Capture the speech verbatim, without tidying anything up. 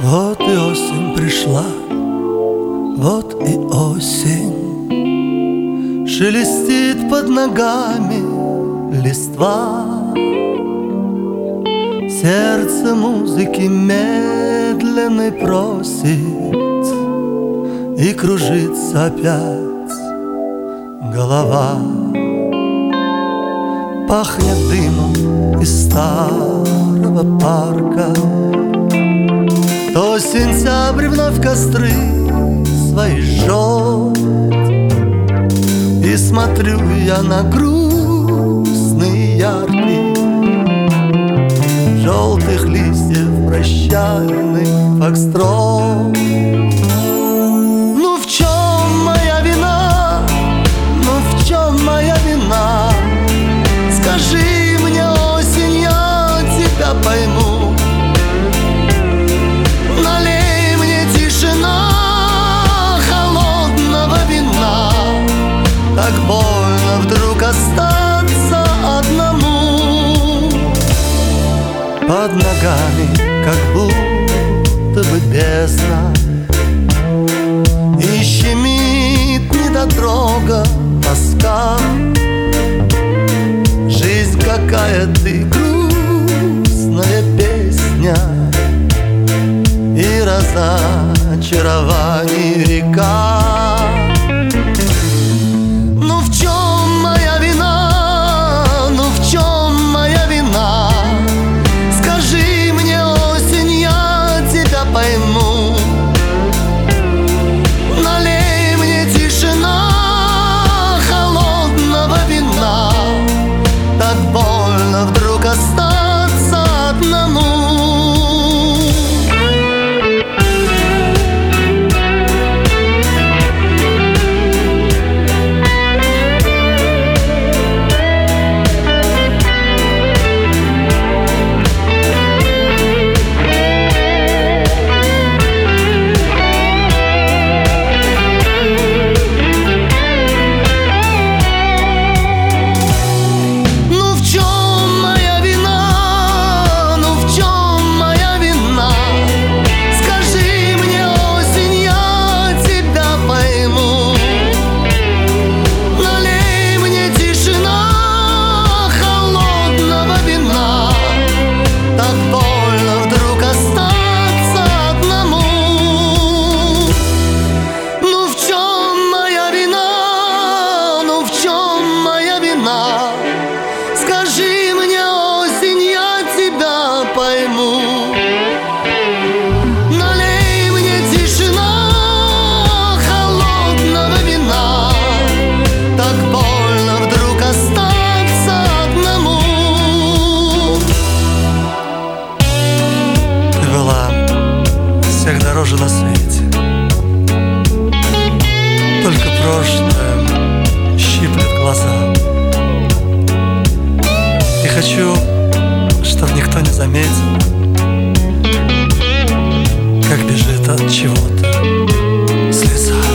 Вот и осень пришла, вот и осень. Шелестит под ногами листва. Сердце музыки медленной просит, и кружится опять голова. Пахнет дымом из старого парка. То сентябрь вновь костры свои жжет, и смотрю я на грустный яркий желтых листьев прощальный фокстрот. Ну в чем моя вина? Ну в чем моя вина? Скажи мне, осень, я тебя пойму. Налей мне тишина холодного вина. Так больно вдруг остаться одному. Под ногами как будто бы бездна, и щемит недотрога тоска. Жизнь какая ты грустная песня, и разочарований река. Ну в чем моя вина? Ну в чем моя вина? Скажи мне, осень, я тебя пойму. Налей мне тишина холодного вина. Так больно вдруг остаться одному. Скажи мне, осень, я тебя пойму. Налей мне тишина холодного вина. Так больно вдруг остаться одному. Ты была всех дороже на свете, только прошлое щиплет глаза. И хочу, чтоб никто не заметил, как бежит от чего-то слеза.